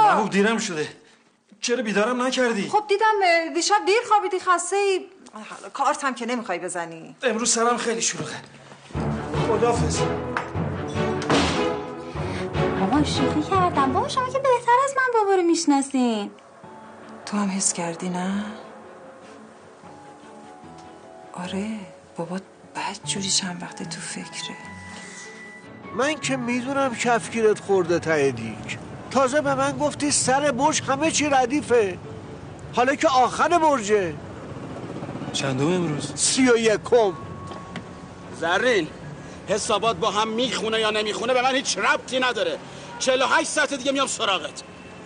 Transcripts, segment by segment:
محبوب دیرم شده. چرا بیدارم نکردی؟ خب دیدم دیشب دیر خوابیدی خسته ای. کارت هم که نمیخوای بزنی. امروز سرم خیلی شلوغه. خداحافظ. بابا شوخی کردم. بابا شما که بهتر از من بابا رو میشناسین. تو هم حس کردی نه؟ آره بابا بد جوری چند وقته تو فکره. من که میدونم کفگیرت خورده ته دیگ. تازه به من گفتی سر برج همه چی ردیفه. حالا که آخر برجه. چندم امروز؟ 31. زرین حسابات با هم میخونه یا نمیخونه به من هیچ ربطی نداره. 48 ساعت دیگه میام سراغت.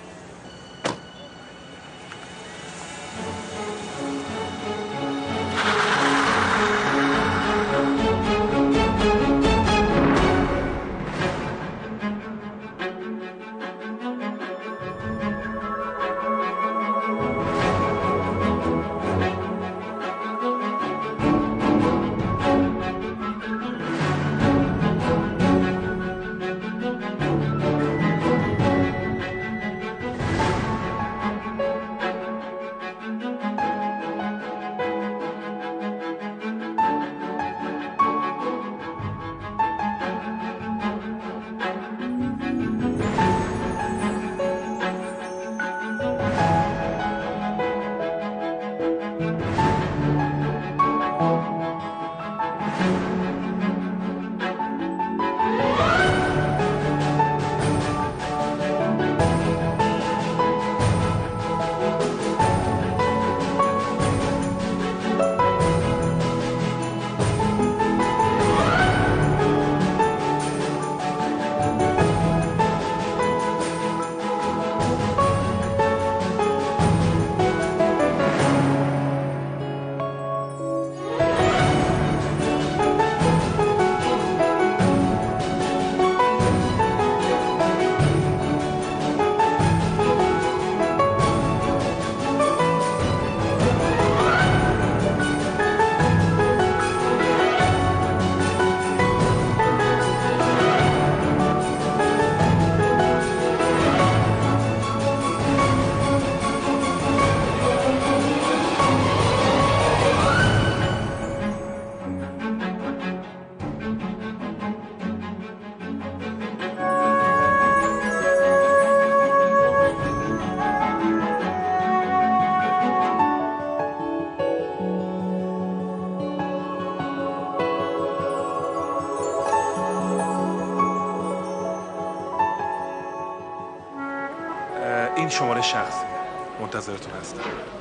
این شماره شخصیه. منتظرتون هستم.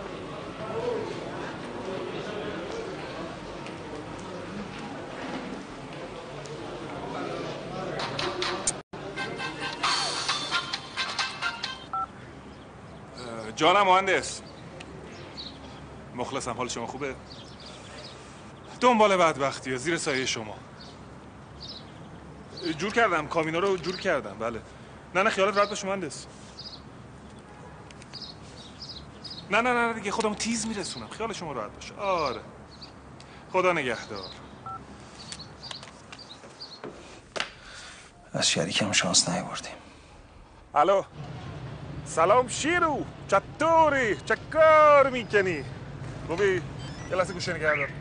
جانم مهندس. مخلصم. حال شما خوبه؟ دنبال بدبختی زیر سایه شما. جور کردم کامینا رو جور کردم. بله. نه خیالت راحت باشه مهندس. نه دیگه خودمو تیز میرسونم. خیال شما راحت باشه. آره. خدا نگهدار. از شریکم شانس نیاوردیم. الو. سلام شیرو. چطوری؟ چه کار میکنی؟ خوبی؟ یه لحظه گوشه نگه دار.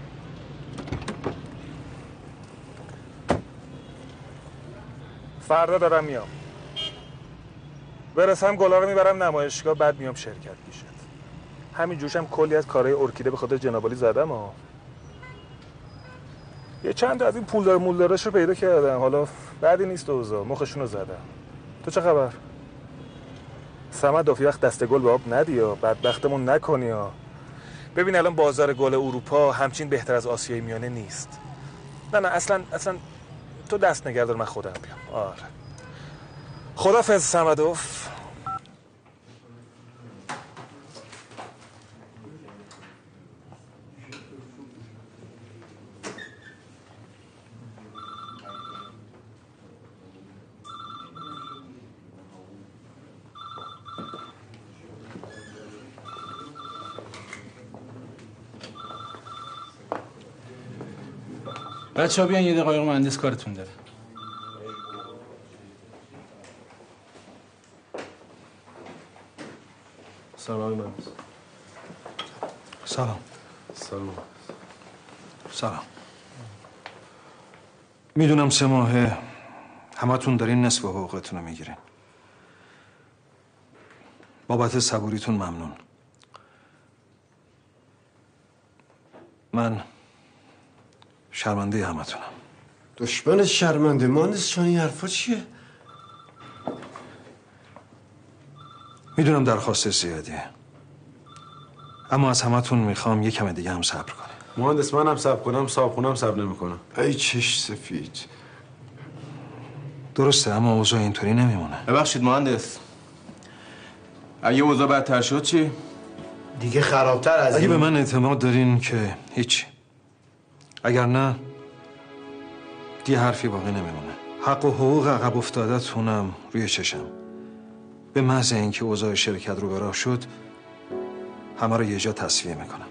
فردا دارم میام. برسم گلا رو میبرم نمایشگاه، بعد میام شرکت میشه. همین جوشم کلی از کارهای ارکیده به خاطر جنابالی زدم ها. یه چند تا از این پولدار مولداراش رو پیدا کردم. حالا بعدی نیست اوضاع. مخشون رو زدم. تو چه خبر؟ صمد دافی وقت دست گل به آب ندی یا بدبختمون نکنی ها. ببین الان بازار گل اروپا همچین بهتر از آسیای میانه نیست. نه اصلا تو دست نگردار، من خودم بیام. آره. خدافظ صمدوف. بچه‌ها بیان یه دقایق مهندس کارتون داره. سلام. سلام. سلام. سلام. میدونم 3 ماهه همتون دارین نصف حقوقتون رو میگیرین. بابت صبوریتون ممنون. من شرمنده همتونم. دشمن شرمنده مهندس جان، این حرفا چیه؟ میدونم درخواست زیادیه، اما از همتون میخوام یه کم دیگه هم صبر کنه. مهندس منم صبر کنم، صابخونم صبر نمیکنم. ای چش سفید. درسته، اما اوضاع اینطوری نمیمونه. ببخشید مهندس، اگه اوضاع بدتر شد چی؟ دیگه خرابتر از اگه این. به من اعتماد دارین که هیچ، اگر نه دیگه حرفی باقی نمیمونه. حق و حقوق عقب افتادتونم روی چشم. به محض اینکه اوضاع شرکت رو به راه شد همه رو یه جا تصفیه میکنم.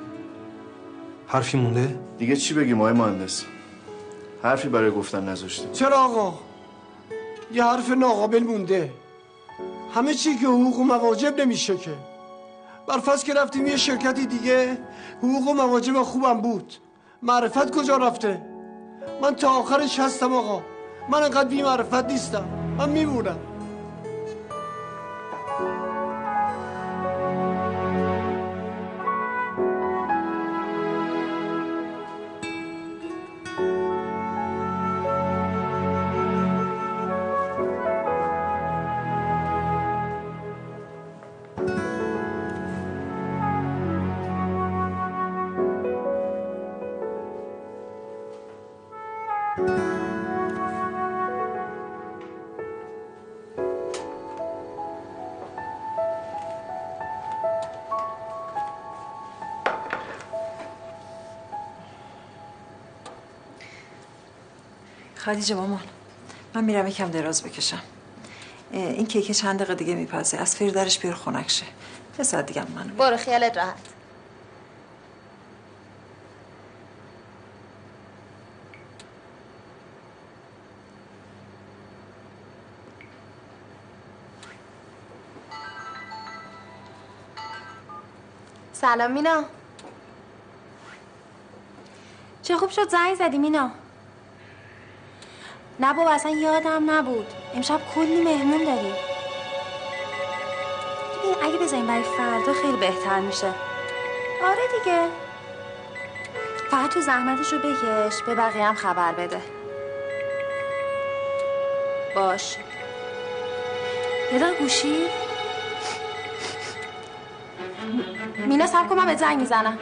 حرفی مونده؟ دیگه چی بگیم آقای مهندس؟ حرفی برای گفتن نذاشتیم. چرا آقا؟ یه حرف ناقابل مونده. همه چی که حقوق و مواجب نمیشه که. برفرض که رفتیم یه شرکتی دیگه، حقوق و مواجب خوبم بود. معرفت کجا رفته؟ من تا آخرش هستم آقا. من انقدر بی معرفت نیستم. من میمونم. خدیجه مامان، من میرم یکم دراز بکشم. این کیک چند دقیقه دیگه میپزه. از فیر درش بیار خنک شه. 3 ساعت دیگه من برو خیالت راحت. سلام مینا. چه خوب شد زنگ زدی مینا. نه بابا اصلا یادم نبود. امشب کلی مهمون داری. ببین اگه بذاریم برای فردا خیلی بهتر میشه. آره دیگه. فقط تو زحمتش رو بکش، به بقیه هم خبر بده. باش. یه دقیقه گوشی. مینا صبر کن، من به زنگ میزنم.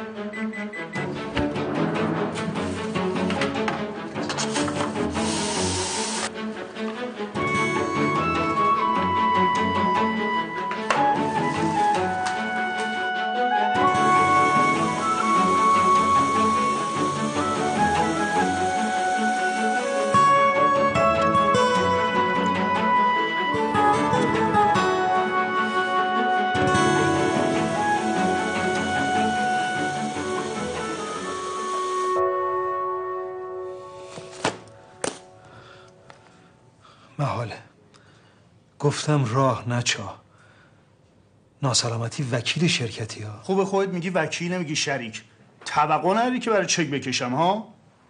محاله. گفتم راه نچا. ناسلامتی وکیل شرکتی ها. خوب خودت میگی وکیل، نمیگی شریک. توقع نداری که برای چک بکشم ها؟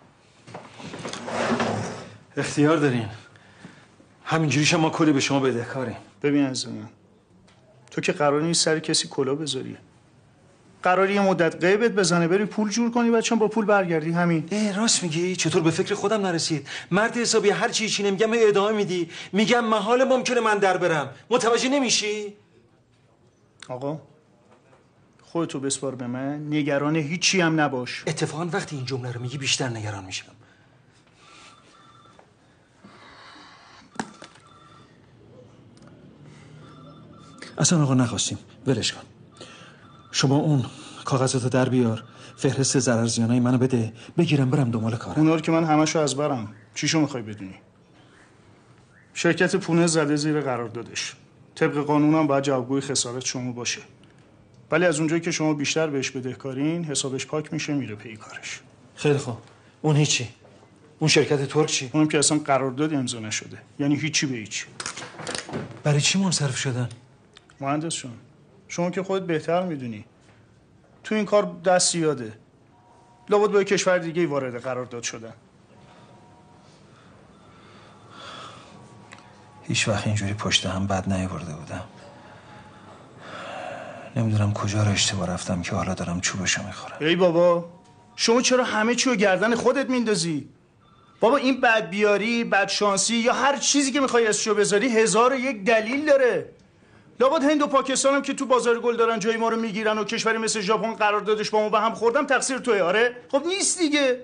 اختیار دارین. همینجوریش ما کلی به شما بدهکاریم. ببین از من، تو که قرار نیست سر کسی کلا بذاری. قراری یه مدت غیبت بزنه، بری پول جور کنی، بچه‌م با پول برگردی. همین. راست میگی؟ چطور به فکر خودم نرسید؟ مرد حسابی هر چی نمیگم ادامه میدی. میگم محال ممکنه من در برم. متوجه نمیشی؟ آقا خودتو بسپار به من، نگران هیچی هم نباش. اتفاقا وقتی این جمله رو میگی بیشتر نگران میشم. اصلا آقا نخواستیم، ولش کن. شما اون کاغذاتو در بیار، فهرست ضرر زیانای منو بده، بگیرم برم دنبال کارم. اونا رو که من همشو از برم. چیشو میخوای بدونی؟ شرکت پونه زده زیر قراردادش. طبق قانونم باید جوابگوی خسارت شما باشه. ولی از اونجایی که شما بیشتر بهش بدهکارین، حسابش پاک میشه، میره پی کارش. خیلی خوب. اون هیچی. اون شرکت ترک چی؟ اونم که اصلا قرارداد امضا نشده. یعنی هیچی به هیچی. برای چی منصرف شدن؟ مهندس جان، شما که خودت بهتر میدونی تو این کار دست زیاده. لابد با کشور دیگه وارد قرارداد شدن. هیچ وقت اینجوری پشت هم بد نیاورده بودم. نمیدونم کجا رو اشتباه رفتم که حالا دارم چوبشو میخورم. ای بابا، شما چرا همه چی رو گردن خودت میندازی؟ بابا این بدبیاری، بدشانسی یا هر چیزی که میخوای اسمشو بذاری 1001 دلیل داره. لابد هند و پاکستان هم که تو بازار گل دارن جای ما رو میگیرن و کشوری مثل ژاپن قراردادش با ما به هم خوردم تقصیر توئه. آره خب نیست دیگه.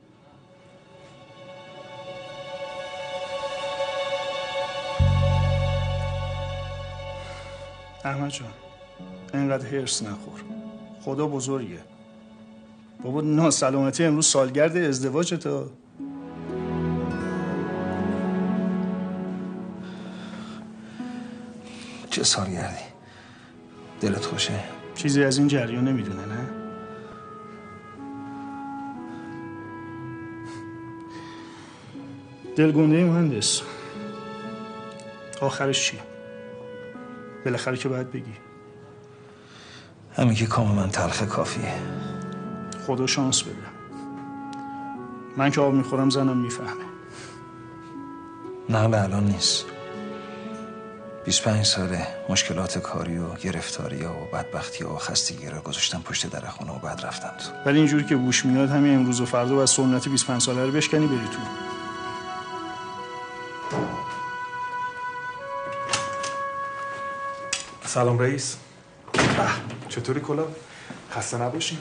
احمد جان اینقدر هرس نخور، خدا بزرگه. بابا ناسلامتی امروز سالگرد ازدواج تا چه سالگردی؟ دلت خوشه؟ چیزی از این جریان نمیدونه نه؟ دلگونده مهندس، آخرش چی؟ بالاخره که باید بگی. همین که کام من تلخه کافیه. خدا شانس بده. من که آب میخورم زنم میفهمه. نقل الان نیست. 25 ساله مشکلات کاری و گرفتاری و بدبختی و خستگی رو گذاشتم پشت در خونه و بعد رفتم تو. ولی اینجوری که بوش میاد همین امروز و فردا و از سنت 25 ساله رو بشکنی بری تو. سلام رئیس. چطوری کلا؟ خسته نباشین.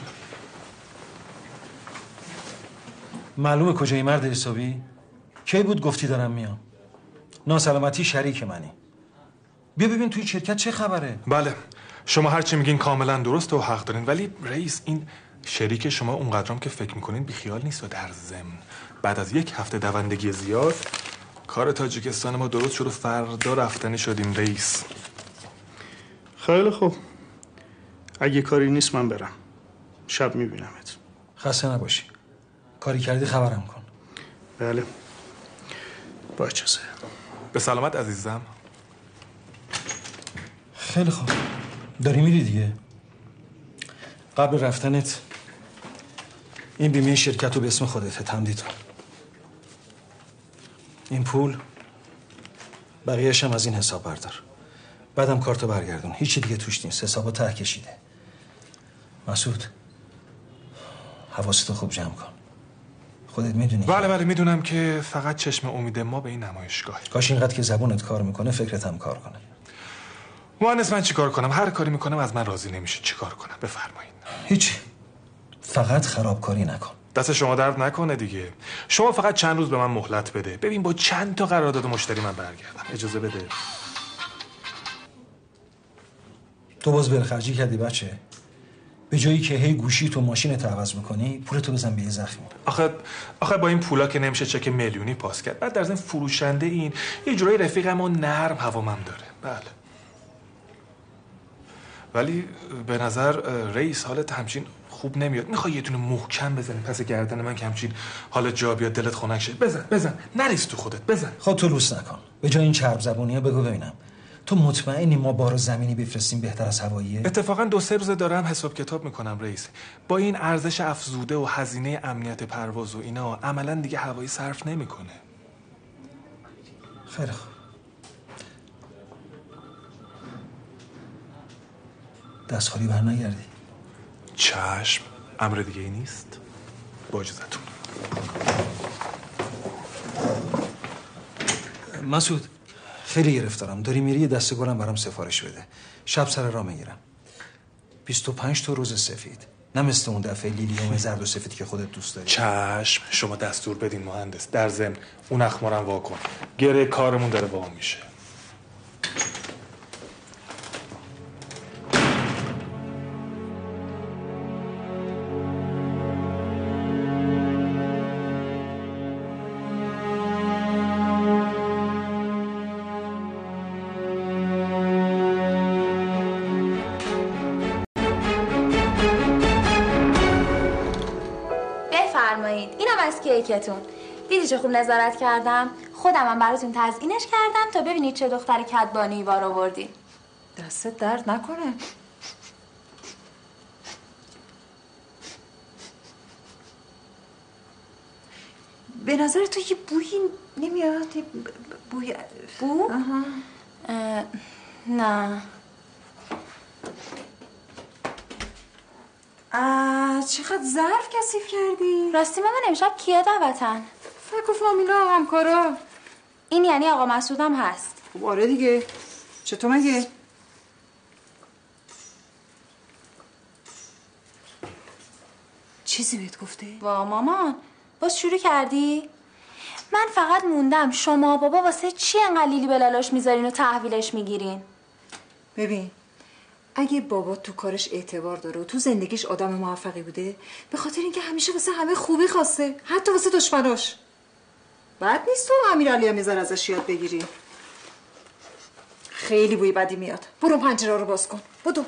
معلومه کجایی مرد حسابی؟ کی بود گفتی دارم میام؟ ناسلامتی شریک منی. بیا ببین توی شرکت چه خبره؟ بله شما هر چی میگین کاملا درسته و حق دارین، ولی رئیس این شریک شما اونقدرام که فکر میکنین بیخیال نیست و در ضمن بعد از 1 هفته دوندگی زیاد کار تاجیکستان ما درست شد و فردا رفتنی شدیم رئیس. خیلی خوب، اگه کاری نیست من برم، شب میبینمت. خسته نباشی. کاری کردی خبرم کن. بله با اجازه. به سلامت عزیزم. خیلی خوب، داری میری دیگه. قبل رفتنت این بیمه شرکت رو به اسم خودت تمدید کن. این پول بقیه‌اش هم از این حساب بردار. بعدم کارتو برگردون. هیچی دیگه توش نیست، حسابو ته کشیده. مسعود حواستو خوب جمع کن. خودت میدونی. بله میدونم که فقط چشم امید ما به این نمایشگاه. کاش اینقدر که زبونت کار میکنه فکرت هم کار کنه. مهندس من چیکار کنم؟ هر کاری میکنم از من راضی نمیشه. چیکار کنم؟ بفرمایید. هیچی، فقط خرابکاری نکن. دست شما درد نکنه دیگه. شما فقط چند روز به من مهلت بده. ببین با چند تا قرارداد مشتری من برگردم. اجازه بده. تو باز بلخرجی کردی بچه. به جایی که هی گوشی تو ماشینت عوض میکنی پولتو بزن به یه زخمی. آخه با این پولا که نمیشه چک میلیونی پاس کرد. بعد در ضمن فروشنده این یه جورایی رفیقم و نرم هوامم داره. بله. ولی به نظر رئیس حالت همچین خوب نمیاد. میخوای یه دونه محکم بزنی پس گردن من که همچین حالت جا بیاد دلت خنک شه؟ بزن نریز تو خودت. بزن. خود تو لوس نکن. به جای این چرب زبونی‌ها بگو ببینم تو مطمئنی ما بارو زمینی بفرستیم بهتر از هواییه؟ اتفاقا 2-3 روزه دارم حساب کتاب میکنم رئیس. با این ارزش افزوده و هزینه امنیت پرواز و اینا عملا دیگه هوایی صرف نمیکنه. خیلی خوب. دستخالی بر نگردی. چشم. امر دیگه ای نیست. با اجازهتون. مسعود خیلی گرفتارم. داری میری یه دسته گلم برام سفارش بده. شب سر راه میگیرم. 25 تا روز سفید. نه مثل اون دفعه لیلیوم زرد و سفید که خودت دوست داری. چشم. شما دستور بدین مهندس. در ضمن اون اخمارم واکن. گره کارمون داره با اون میشه. کیکتون دیدی چه خوب نظارت کردم؟ خودمم براتون تزیینش کردم تا ببینید چه دختر کدبانی بار آوردی. دستت درد نکنه. به نظر تو یه بویی نمیاد؟ بوی بو؟ نه. چقدر ظرف کثیف کردی؟ راستی مامان امشب کیه دعوتن؟ فکر و فامیلا و همکارا. این یعنی آقا مسعود هم هست؟ خب آره دیگه. چطور مگه؟ چیزی بهت گفته؟ وا مامان باز شروع کردی؟ من فقط موندم شما بابا واسه چی انقدر لیلی بلالاش میذارین و تحویلش میگیرین؟ ببین اگه بابا تو کارش اعتبار داره و تو زندگیش آدم موفقی بوده به خاطر اینکه همیشه واسه همه خوبی خواسته، حتی واسه دشمناش. بد نیست تو امیرعلی هم میذار ازش یاد بگیری. خیلی بوی بدی میاد. برو پنجره رو باز کن. بدو.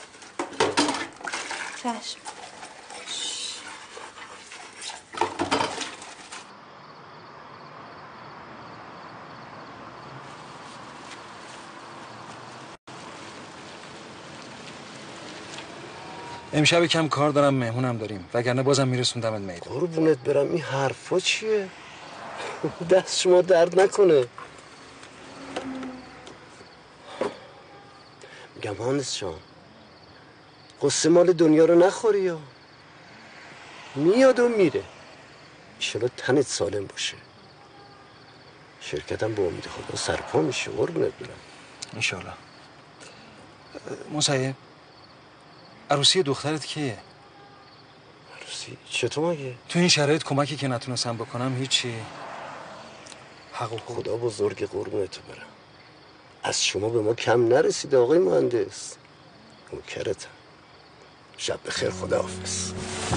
چشم. امشب کم کار دارم، مهمونم داریم، وگرنه بازم میرسوندمت میدون. قربونت برم، این حرفا چیه؟ دست شما درد نکنه. میگم مهندس جان، قصه مال دنیا رو نخوری یا میاد و میره. ایشالا تنت سالم باشه، شرکتم با امید خدا سرپا میشه. قربونت برم انشالله. مصیب عروسی دخترت کیه؟ عروسی؟ چطور مگه؟ تو این شرایط کمکی که نتونستم بکنم هیچی. حق خدا بزرگ، قربونتو برم. از شما به ما کم نرسیده آقای مهندس. نوکرتم. شب بخیر، خداحافظ.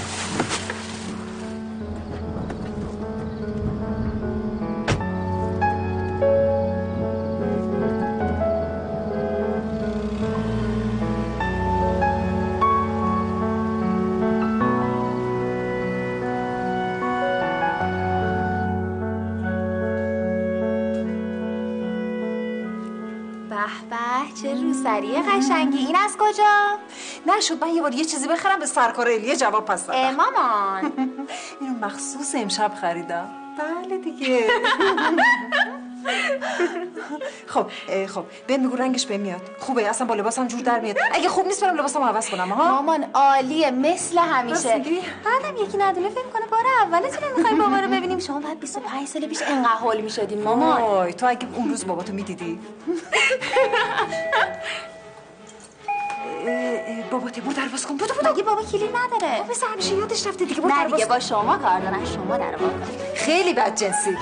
چه روسری قشنگی. این از کجا؟ نشد من یه بار یه چیزی بخرم به سرکار الیه جواب پس دادم. مامان اینو مخصوص امشب خریدم. بله دیگه. خب بهم بگو رنگش بهم میاد. خوبه؟ اصلا با لباسم جور در میاد. اگه خوب نیست برم لباسمو عوض کنم. ها مامان عالیه مثل همیشه. بعدم یکی ندونه فکر کنه بار اولتونه میخوایم بابا رو ببینیم. شما بعد 25 سال پیش انقدر هول میشدین مامان. وای تو اگه اون روز باباتو میدیدی. بابا در باز کن. بودو مگه بابا کلید نداره؟ بابا مثل همیشه یادش رفته دیگه. نه دیگه با شما کار دارن، شما در باز کن. خیلی بدجنسی.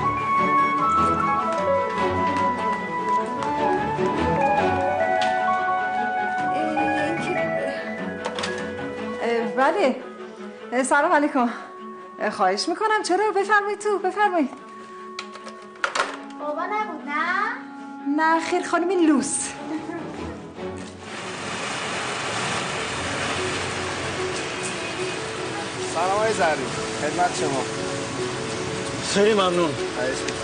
بله سلام علیکم. خواهش میکنم. چرا؟ بفرمایید تو، بفرمایید. بابا نبود نه؟ نه خیر خانم لوس. سلام های زرین، خدمت شما. خیلی ممنون. خواهش میکنم.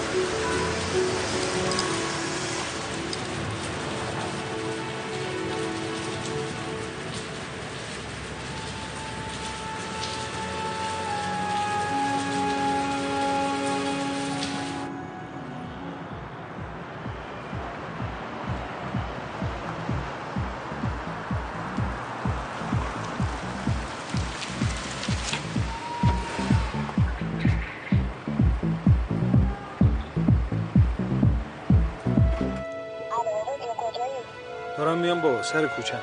دارم میام با سر کوچم.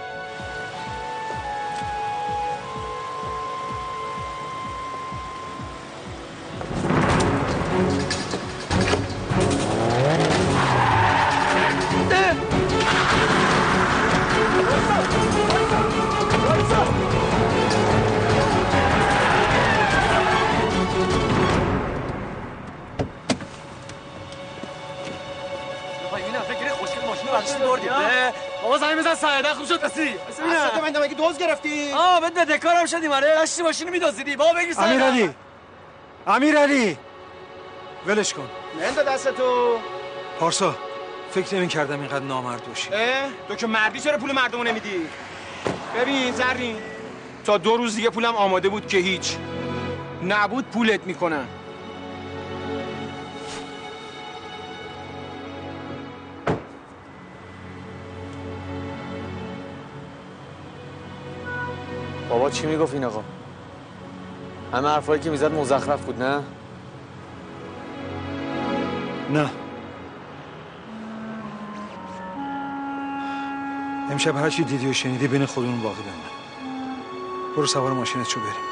بابا زنگ بزن سایده خوب شد رسی. اصلا من مگه دوز گرفتی؟ بده دکارم شدیم. آره داشتی ماشینو میدزدیدی. بابا بگیر سایده. امیرعلی ولش کن. ننده دستتو. پارسا فکر نمی کردم اینقدر نامرد باشی. تو که مردی چرا پول مردمو نمیدی؟ ببین زرین، تا 2 روز دیگه پولم آماده بود که هیچ نبود پولت میکنن. بابا چی میگفت این آقا؟ همه حرفایی که میزد مزخرف بود نه؟ نه. امشب هر چی دیدی و شنیدی بین خودمون باقی بمونه. برو سوار ماشینت شو بریم.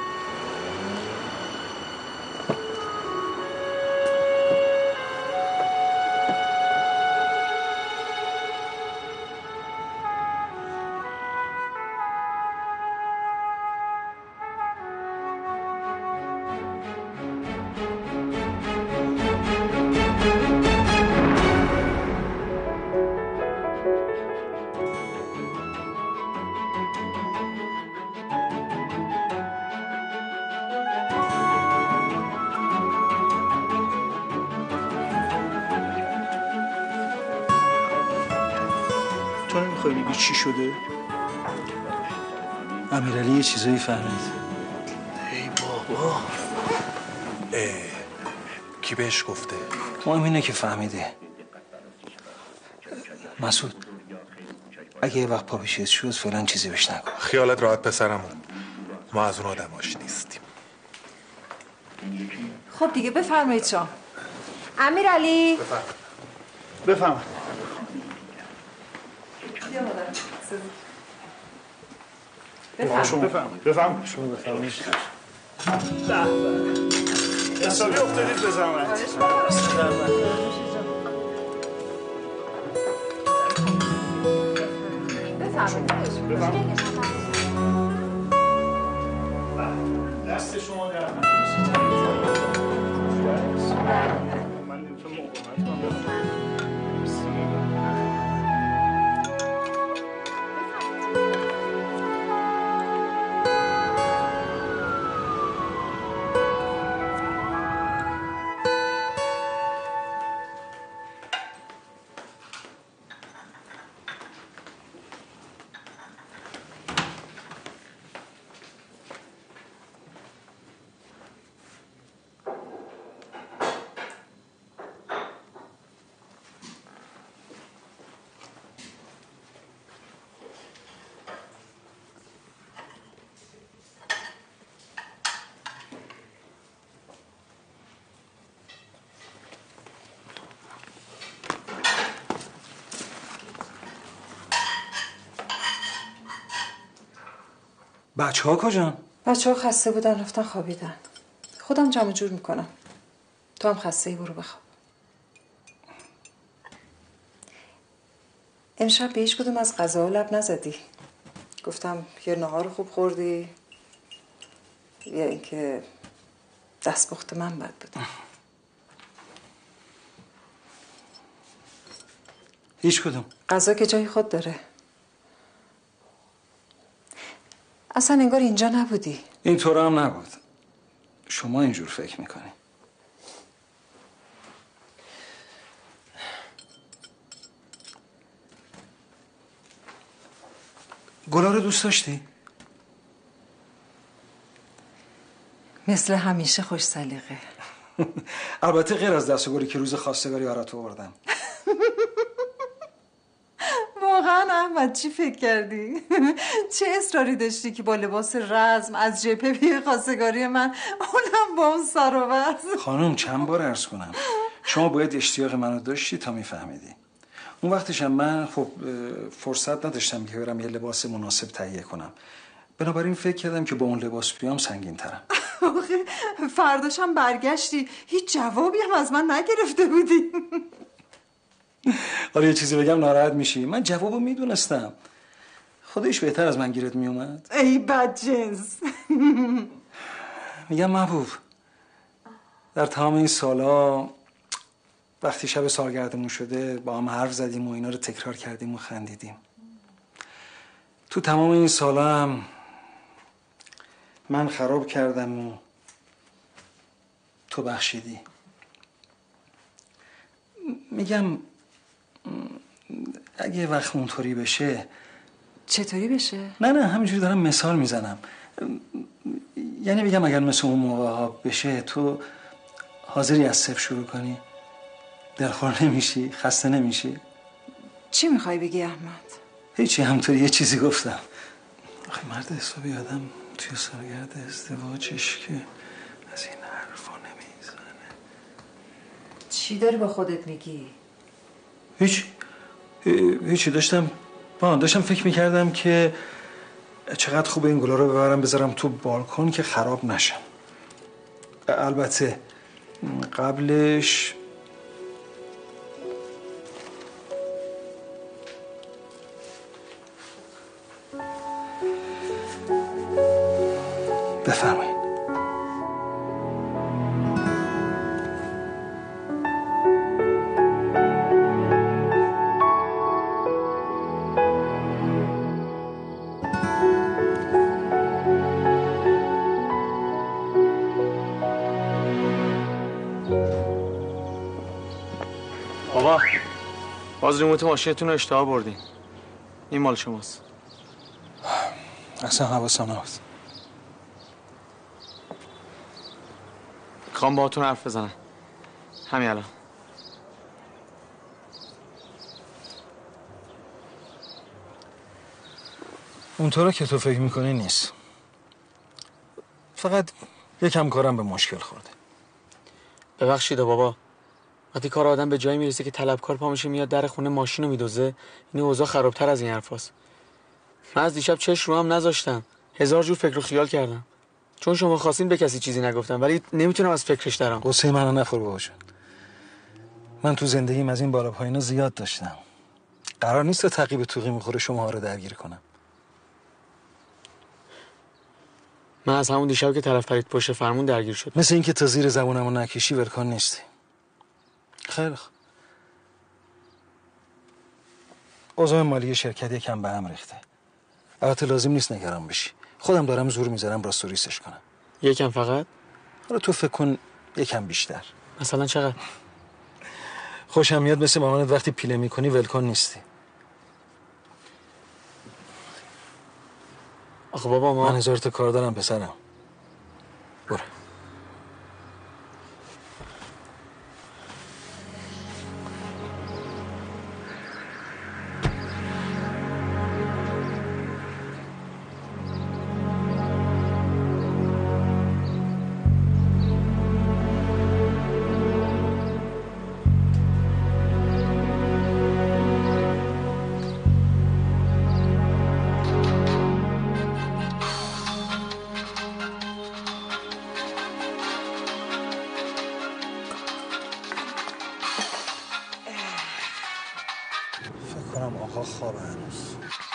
تو نمیخوای بگی چی شده؟ امیرعلی یه چیزایی فهمید. ای بابا. کی بهش گفته؟ مهم اینه که فهمیده. مسعود اگه یه وقت پا پیشت شد فعلا چیزی بهش نگو. خیالت راحت پسرمون، ما از اون آدماش نیستیم. خب دیگه بفرمایید شام. امیرعلی بفهم. بفهم. شما بفرمایید. حسابی افتادید به زحمت. دست شما در من نمیتونم مقاومت کنم. بچه ها کجان؟ بچه ها خسته بودن رفتن خوابیدن. خودم جمع جور میکنم. تو هم خسته ای برو بخواب. امشب به هیچ کدوم از غذاها لب نزدی. گفتم یا نهار خوب خوردی یا اینکه دستپخت من بد بود. هیچ کدوم. غذا که جای خود داره. اصلا انگار اینجا نبودی. اینطور هم نبود. شما اینجور فکر میکنی. گلا رو دوست داشتی؟ مثل همیشه خوش سلیقه. البته غیر از دست گلی که روز خواستگاری برات آوردم. واقعا احمد چی فکر کردی؟ چه اصراری داشتی که با لباس رزم از جبهه بیای خواستگاری من، اونم با اون سر و وضع؟ خانم چند بار عرض کنم شما باید اشتیاق منو داشتی تا میفهمیدی. اون وقتشم من خب فرصت نداشتم که برم یه لباس مناسب تهیه کنم، بنابراین فکر کردم که با اون لباس بیام سنگین ترم. آخه فرداشم برگشتی هیچ جوابی هم از من نگرفته بودی. حالا یه چیزی بگم ناراحت میشی؟ من جوابو میدونستم، خودش بهتر از من گیرت میومد. ای بدجنس. میگم محبوب، در تمام این سالا وقتی شب سالگردمون شده با هم حرف زدیم و اینا رو تکرار کردیم و خندیدیم. تو تمام این سالا هم من خراب کردم و تو بخشیدی. میگم اگه وقت اونطوری بشه. چطوری بشه؟ نه همینجوری دارم مثال میزنم. یعنی میگم اگر مثل اون موقع ها بشه تو حاضری از صفر شروع کنی؟ دلخور نمیشی؟ خسته نمیشی؟ چی میخوای بگی احمد؟ هیچی، همطوری یه چیزی گفتم. آخه مرد حسابی آدم توی سرگرد ازدواجش که از این حرفا نمیزنه. چی داری با خودت میگی؟ هیچی داشتم فکر میکردم که چقدر خوب این گلا رو ببرم بذارم تو بالکن که خراب نشم. البته قبلش بفرمایید. بابا باز ریموت ماشینتون رو اشتباه بردین. این مال شماست. اصلا حواسم نبود. میخوام باهاتون حرف بزنم همین الان. اونطورا که تو فکر میکنی نیست. فقط یکم کارم به مشکل خورده. ببخشید بابا، وقتی کار آدم به جایی میرسه که طلبکار پا میشه میاد در خونه ماشین رو میدوزه، این اوضاع خرابتر از این حرفاست. من از دیشب چشم رو هم نذاشتم، 1000 جور فکر و خیال کردم. چون شما خواستین به کسی چیزی نگفتم، ولی نمیتونم از فکرش درم. قصه منو نخور بابا جون. من تو زندگیم از این بالا پایینا زیاد داشتم. قرار نیست تا تعقیب توقی میخوره شماها رو درگیر کنم. من از همون دیشب که طرف پرید پشت فرمون درگیر شد. مثل اینکه تا زیر زبونمو نکشی ولکن نیستی. خیلی خوب. اوضاع مالی شرکت یکم به هم ریخته. البته لازم نیست نگران بشی. خودم دارم زور میذارم راست و ریسش کنم. یکم فقط؟ حالا تو فکر کن یکم بیشتر. مثلا چقدر؟ خوشم میاد مثل مامانت وقتی پیله میکنی ولکن نیستی. آخه بابا ما من 1000 تا کار دارم پسرم. برو. آقا خوابه هنوز.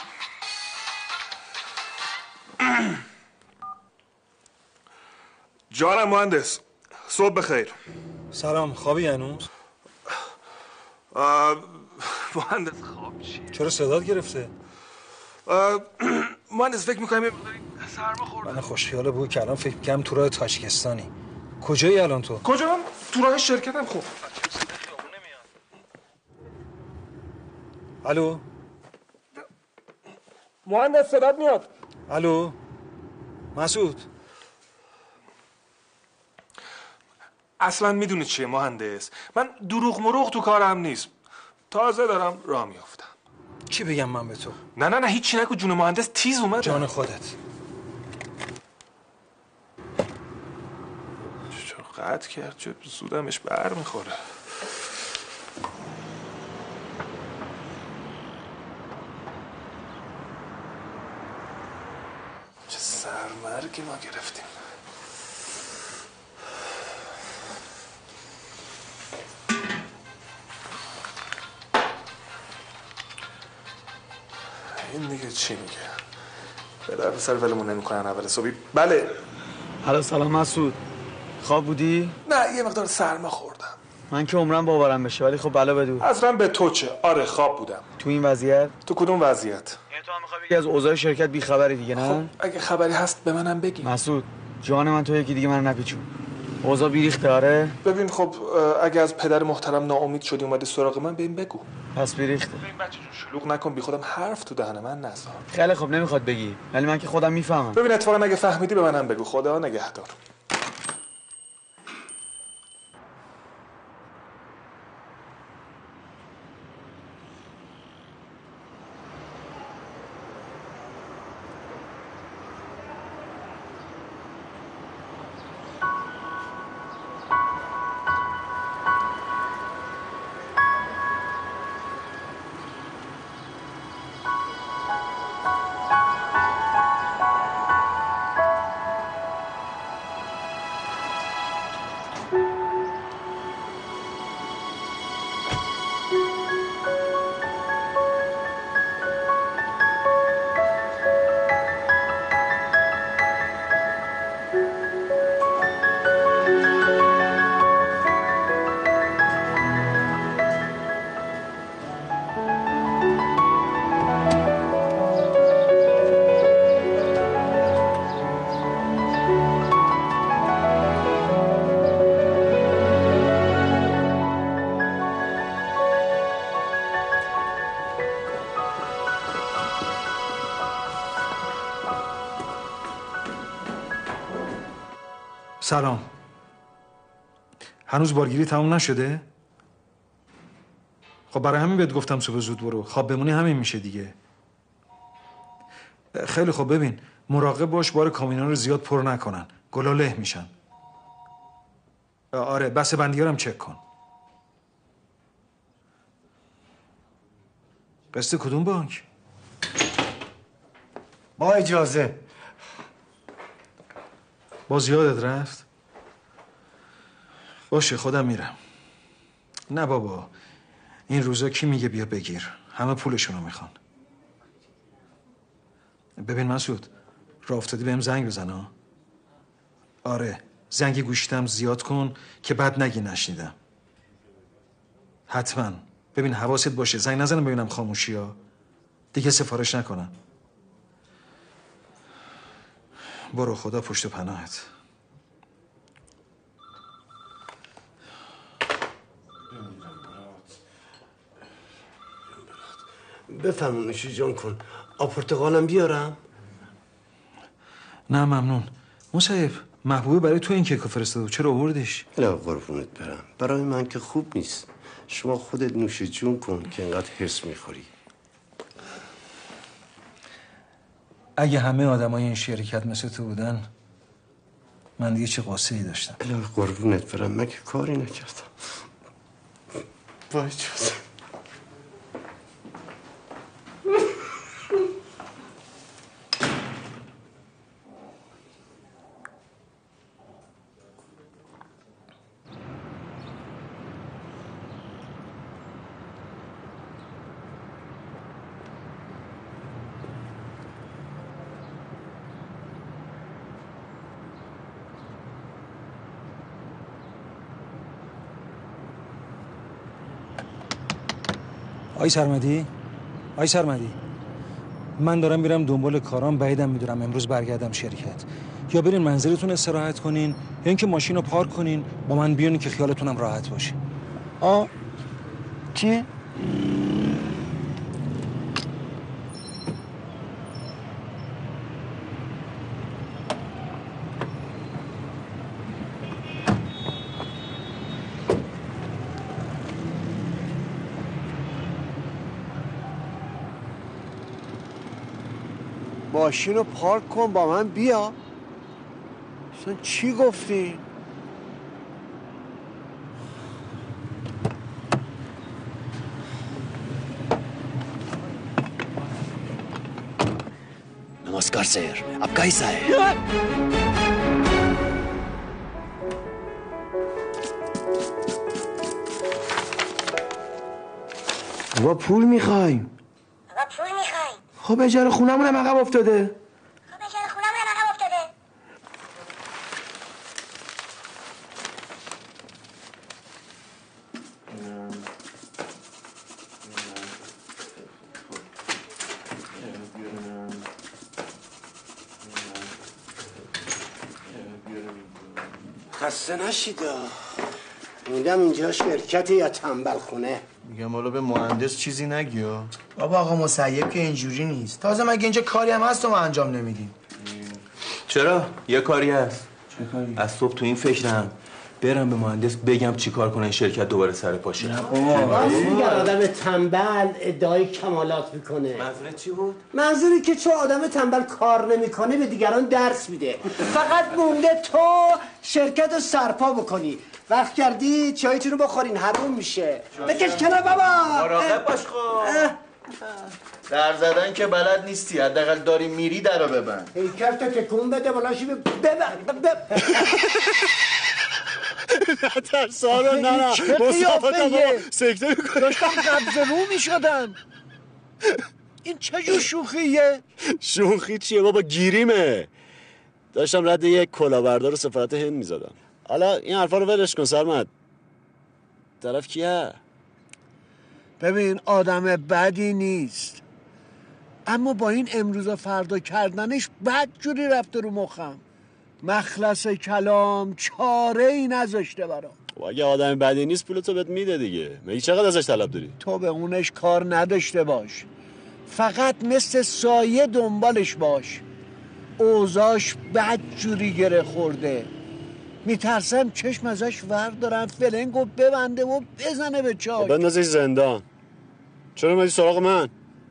جانم مهندس، صبح بخیر. سلام، خوابی هنوز؟ مهندس خواب چی؟ چرا صدات گرفته؟ مهندس فکر میکنم سرما خوردم. من خوشخیاله بود که الان فکر میکنم تو راه تاجیکستانی. کجایی الان تو؟ کجا؟ تو راه شرکتم. خوب الو مهندس صدات میاد. الو مسعود. اصلا میدونی چیه مهندس، من دروغ مروغ تو کارم نیست، تازه دارم راه میافتم. چی بگم من به تو؟ نه هیچی نگو جون مهندس، تیز اومده. جان خودت. چرا قطع کرد؟ چه زودمش بر میخوره. چه سرمرگی ما گرفتیم. این دیگه چی میگه؟ به در سر ولمون نمیکنن اول صبحی. بله. الو سلام مسعود، خواب بودی؟ نه یه مقدار سرما خوردم. من که عمرم باورم بشه، ولی خب بلا بدو. اصلا به تو چه؟ آره خواب بودم. تو این وضعیت؟ تو کدوم وضعیت؟ یعنی تو هم میخوای بگی از اوضاع شرکت بیخبری دیگه نه؟ خب اگه خبری هست به منم بگی. مسعود جان من تو یکی دیگه من نپیچون. اوضاع بیریخته آره؟ ببین خب اگه از پدر محترم ناامید شدی اومدی سراغ من ببین بگو. پس بیریخته. ببین بچه جون شلوغ نکن، بی خودم حرف تو دهن من نذار. خیلی خب نمیخواد بگی، ولی من که خودم میفهمم. ببین اتفاقا اگه فهمیدی به منم بگو. خدا نگهدار. سلام. هنوز بارگیری تموم نشده؟ خب برای همین بهت گفتم صبح زود برو. خواب بمونی همین میشه دیگه. خیلی خوب. ببین مراقب باش بار کامینا رو زیاد پر نکنن، گلا له میشن. آره بس بندی‌ها رو هم چک کن. قسط کدوم بانک؟ با اجازه. باز یادت رفت؟ باشه خودم میرم. نه بابا این روزا کی میگه بیا بگیر؟ همه پولشونو میخوان. ببین مسعود راه افتادی بهم زنگ بزن ها. آره زنگ گوشتم زیاد کن که بعد نگی نشنیدم. حتما. ببین حواست باشه زنگ نزنم ببینم خاموشی ها دیگه سفارش نکنم. برو خدا پشت و پناهت. بفرمون نوشی جان کن. آب پرتقالم بیارم؟ نه ممنون. مصیب محبوبه برای تو این کیکو فرستاده چرا آوردیش؟ الا قربونت برم. برای من که خوب نیست. شما خودت نوش جون کن که اینقدر حرص میخوری. اگه همه آدمای این شرکت مثل تو بودن من دیگه چه قصه‌ای داشتم. الا قربونت برم من که کاری نکردم. با اجازه. آی سرمدی؟ آی سرمدی من دارم میرم دنبال کارام. بعیدم میدونم امروز برگردم شرکت. یا برین منزلتون استراحت کنین یا اینکه ماشین رو پارک کنین با من بیان که خیالتونم راحت باشه. چی؟ ماشین رو پارک کن با من بیا. اصلا چی گفتی؟ नमस्कार सर अब कैसा है با پول میخوایم. خب اجاره خونمون هم عقب افتاده. خسته نشیدا. میگم اینجا شرکتی یا تنبل خونه؟ میگم حالا به مهندس چیزی نگیا. بابا آقا مسیب که اینجوری نیست. تازه مگه اینجا کاری هم هست و ما انجام نمیدیم؟ چرا؟ یه کاری هست. چه کاری؟ از صبح تو این فکرم برم به مهندس بگم چی کار کنه شرکت دوباره سر پاشه. میگه آدم تنبل ادعای کمالات میکنه. منظورت چی بود؟ منظوری که چون آدم تنبل کار نمیکنه به دیگران درس میده. فقط مونده تو شرکت رو سرپا بکنی. وقت کردی چایتون رو بخورین حروم میشه. بکش کنار بابا. مراقب باش خب. در زدن که بلد نیستی. حداقل داری میری درو ببند. هیکل تو تکون بده بلاشی ببند. نه ترسارا نه مصافتم سکته میکنه. داشتم قبض رو میشدم. این چه جور شوخیه؟ شوخی چیه بابا گیریمه. داشتم رد یک کلاهبردار رو سفارت هند میزدم. حالا این حرفا رو ولش کن سرمد. طرف کیه؟ ببین آدم بدی نیست اما با این امروز و فردا کردنش بد جوری رفته رو مخم. مخلص کلام چاره ای نذاشته برام. اگه آدم بدی نیست پولتو بهت میده دیگه. میگی چقدر ازش طلب داری؟ تو به اونش کار نداشته باش. فقط مثل سایه دنبالش باش. اوضاعش بد جوری گره خورده. میترسم چشم ازش ور دارن فلنگو ببنده و بزنه به چاک. بندازش زندان. چرا اومدی سراغ من؟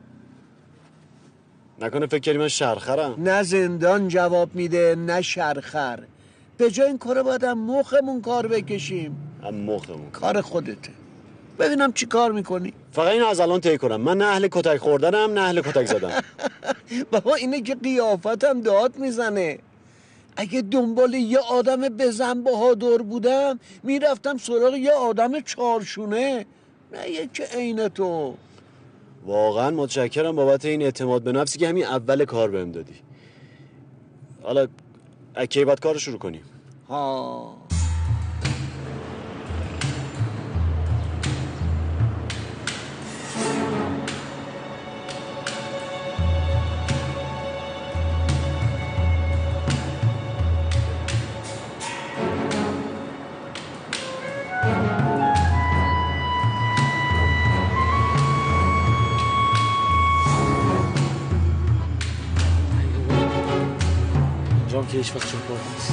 نکنه فکر کردی من شرخرم؟ نه زندان جواب میده نه شرخر. به جای این کاره باید هم مخمون کار بکشیم. هم مخمون؟ کار خودته. ببینم چی کار میکنی. فقط اینو از الان طی کنم، من نه اهل کتک خوردنم نه اهل کتک زدم. بابا اینه که قیافتم داد میزنه. اگه دنبال یه آدم بزن بهادر بودم میرفتم سراغ یه آدم چارشونه، نه یکی عین تو. واقعا متشکرم بابت این اعتماد به نفسی که همین اول کار بهم دادی. حالا کی باید کار شروع کنیم؟ ها اینجام که هیچ وقت چون پاک نیست.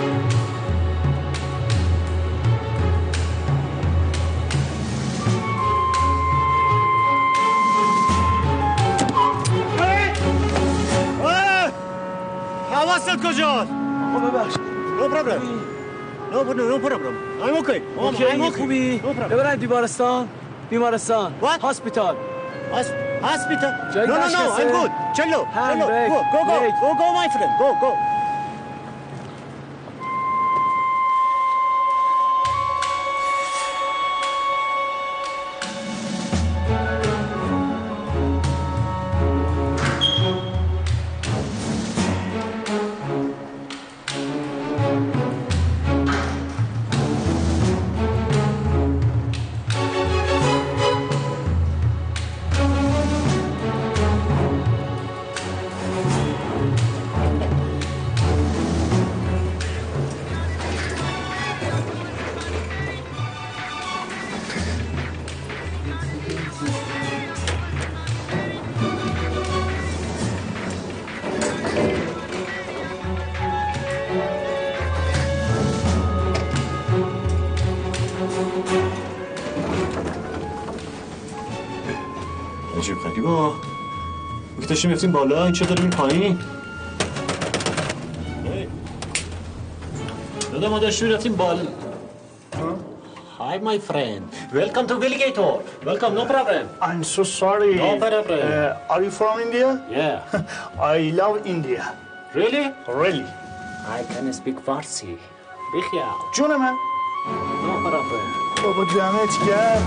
حواست کجاست؟ آقا ببخش. No problem. No problem. I'm okay. I'm okay. خوبی؟ ببرن بیمارستان. What? Hospital. Hospital? جای No, I'm good. Cello. Go, my friend. Go. عجیب غریبا. وقتی داشتیم میفتیم بالا این چه داریم پایین؟ دادا ما داشتیم رفتیم بالا. Hi my friend. Welcome to Alligator. Welcome, no problem. I'm so sorry. No problem. Are you from India? Yeah. I love India. Really? Really. I can speak Farsi. بخیال. جون من. No problem. بابا دمت گرم.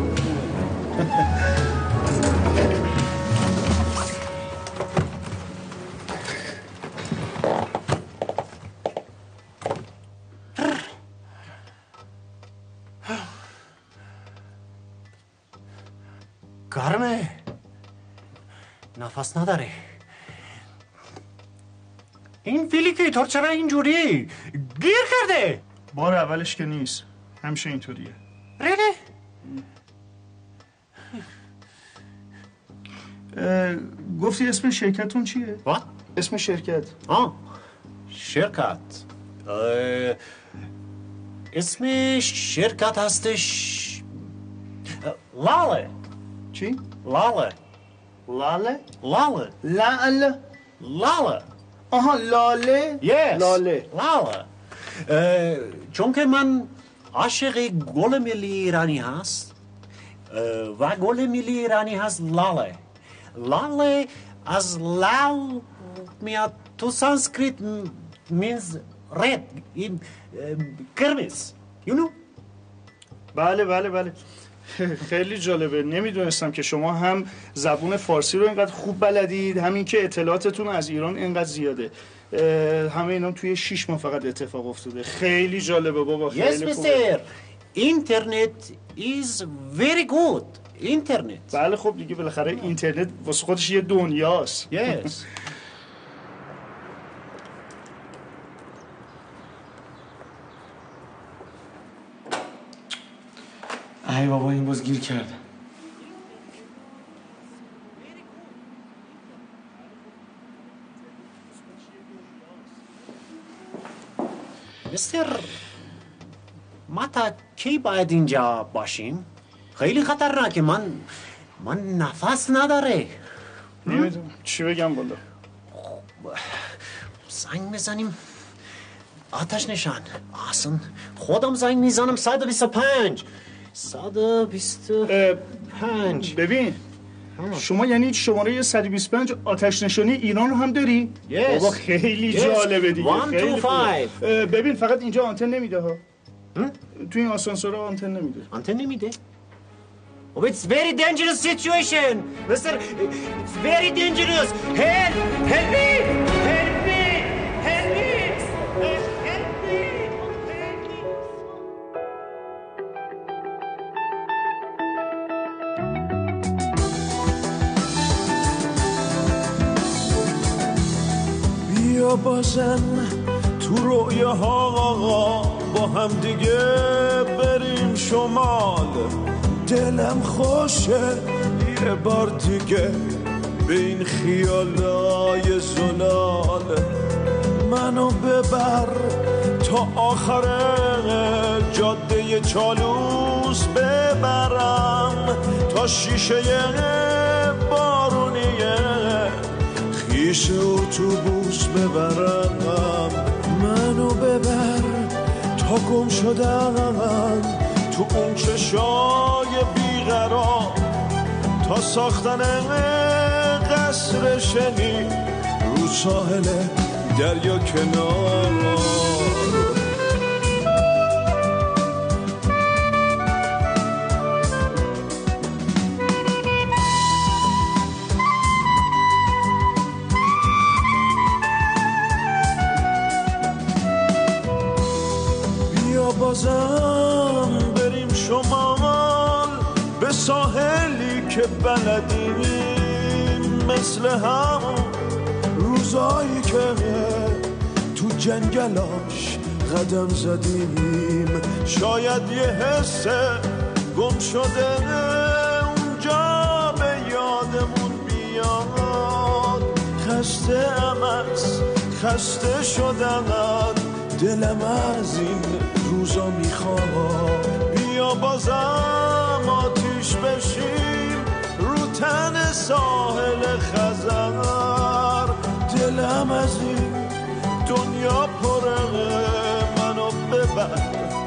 گرمه. نفس نداره. این ویلیگیتور چرا اینجوری گیر کرده؟ بار اولش که نیست، همیشه اینطوریه. ریلی؟ گفتی اسم شرکتون چیه؟ What؟ اسم شرکت. شرکت. اسم شرکت هستش لاله. چی؟ لاله. لاله؟ لاله. لاله؟ لاله. آها لاله؟ Yes. لاله. لاله. چون که من عاشق گل ملی ایرانی هست و گل ملی ایرانی هست لاله. لاله از لال میاد تو سانسکریت means red. این قرمز. You know? بله. خیلی جالبه. نمیدونستم که شما هم زبون فارسی رو اینقدر خوب بلدید، همین که اطلاعاتتون از ایران اینقدر زیاده. همه اینا توی 6 ماه فقط اتفاق افتاده. خیلی جالبه بابا. خیلی Yes, mister. اینترنت is very good. اینترنت. بله خب دیگه بالاخره اینترنت واسه خودش یه دنیاست. Yes. ای بابا این باز گیر کرد. مستر ما تا کی باید اینجا باشیم؟ خیلی خطرناکه. من نفس نداره. نمیدونم چی بگم بالا. زنگ میزنیم آتش نشان. اصلا خودم زنگ میزنم 125. ببین شما یعنی شماره 125 آتش نشانی ایران رو هم داری؟ بابا خیلی جالبه دیگه. 125. ببین فقط اینجا آنتن نمیده ها. تو این آسانسور آنتن نمیده. آنتن نمیده؟ Oh, it's very dangerous situation, Mister. It's very dangerous. Help! Help me! Help me! Help me! Help me! بیا بازم تو رویاها با هم دیگه بریم شمال. دلم خوشه یه بار دیگه به این خیالای زلال. منو ببر تا آخر جاده چالوس ببرم، تا شیشه بارونیه خیش اتوبوس ببرم. منو ببر تا گم شدم تو اون چشای بیقرار، تا ساختن قصر شنی رو ساحل دریا کنار. بیا بازم بریم شمال به ساحلی که بلدیم، مثل همون روزایی که تو جنگلاش قدم زدیم. شاید یه حس گم شده اونجا به یادمون بیاد. خسته شدن دلم از این روزا میخواد. بیا بازم آتیش بشیم رو تن ساحل خزر. دلم از این دنیا پره، منو ببر.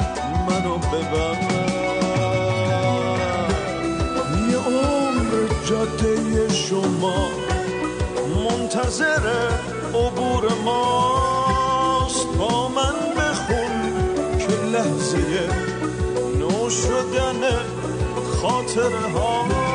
یه عمر جاده شما منتظر عبور ماست. با من بخون که لحظه نو شدن خاطره ها